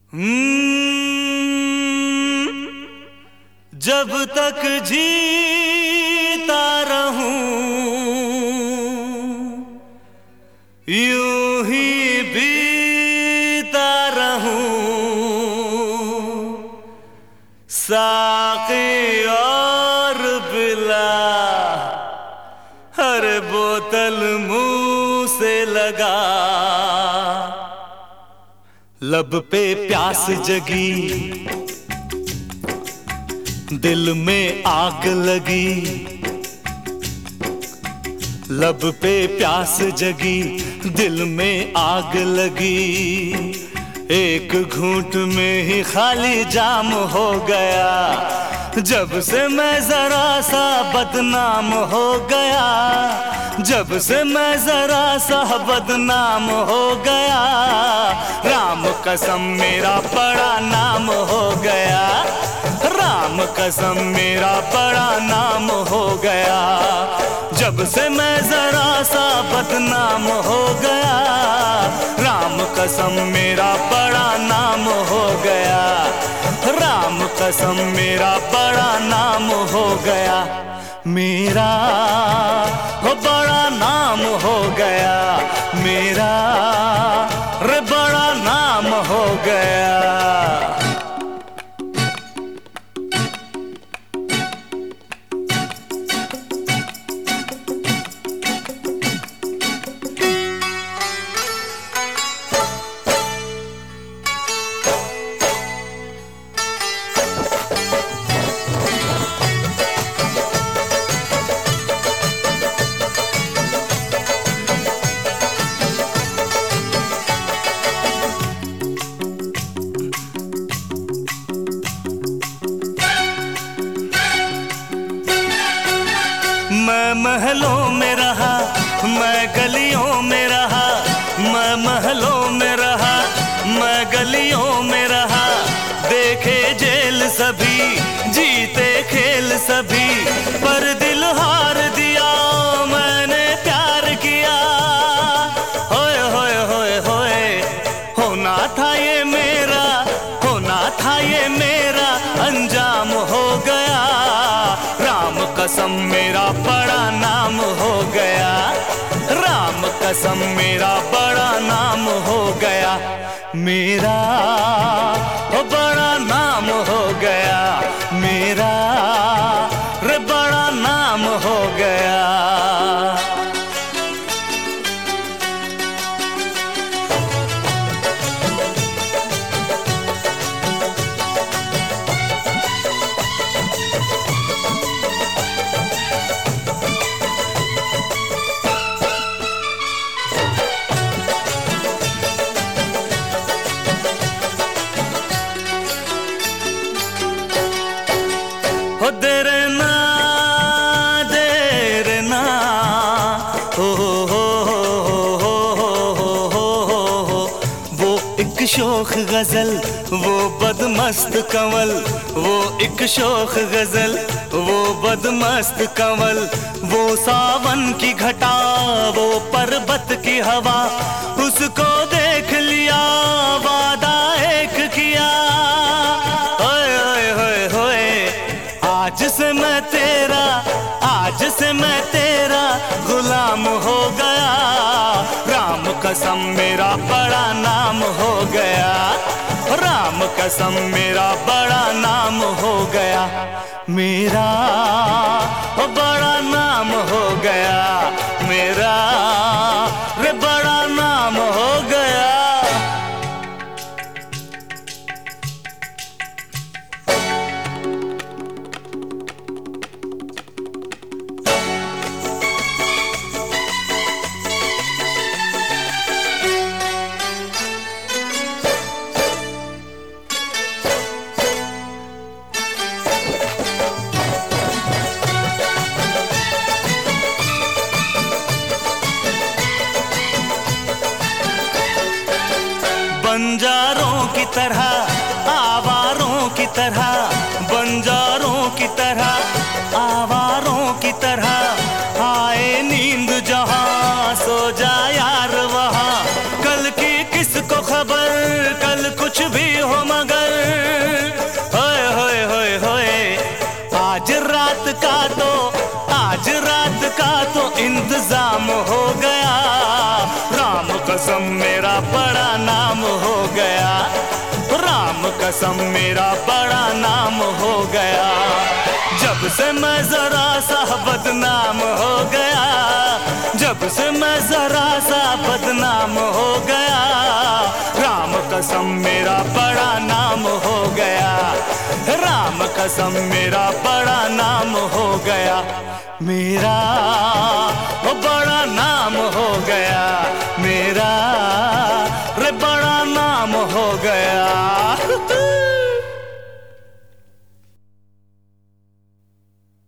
जब तक जीता रहूं यूं ही बीता रहूं, साक़ी और पिला हर बोतल मुंह से लगा। लब पे प्यास जगी, दिल में आग लगी। लब पे प्यास जगी, दिल में आग लगी। एक घूंट में ही खाली जाम हो गया। जब से मैं जरा सा बदनाम हो गया, जब से मैं जरा सा बदनाम हो गया। राम कसम मेरा बड़ा नाम हो गया, राम कसम मेरा बड़ा नाम हो गया। जब से मैं जरा सा बदनाम हो गया, राम कसम मेरा बड़ा नाम हो गया, राम कसम मेरा बड़ा नाम हो गया। मेरा हो बड़ा नाम हो गया, मेरा रे बड़ा नाम हो गया। मैं महलों में रहा, मैं गलियों में रहा, मैं महलों में रहा, मैं गलियों में रहा। देखे जेल सभी, जीते खेल सभी, पर दिल हार दिया मैंने प्यार किया। होए होए होए होए, होना था ये मेरा, होना था ये मेरा, अंजाम हो गया। राम कसम मेरा बड़ा नाम हो गया, राम कसम मेरा बड़ा नाम हो गया। मेरा हो बड़ा नाम हो गया, मेरा रे बड़ा नाम हो गया। हो देरे ना, देरे ना, हो हो हो हो हो हो। वो एक शोख गजल, वो बदमस्त कंवल, वो एक शोख गजल, वो बदमस्त कंवल। वो सावन की घटा, वो पर्वत की हवा, उसको देख लिया वादा एक किया। ओए ओए होए होए, आज से मैं तेरा, आज से मैं तेरा गुलाम हो गया। राम कसम मेरा बड़ा नाम हो गया, राम कसम मेरा बड़ा नाम हो गया। मेरा बड़ा नाम हो गया, मेरा रे बड़ा नाम हो गया। बंजारों की तरह, आवारों की तरह, बंजारों की तरह, आवारों की तरह। आए नींद जहां, सो जा यार वहां। कल की किसको खबर, कल कुछ भी हो कसम मेरा बड़ा नाम हो गया, राम कसम मेरा बड़ा नाम हो गया। जब से मैं जरा सा बदनाम हो गया, जब से मैं जरा सा बदनाम हो गया, राम कसम मेरा बड़ा नाम हो गया, राम कसम मेरा बड़ा नाम हो गया। मेरा वो बड़ा नाम हो गया, मेरा रे बड़ा नाम हो गया।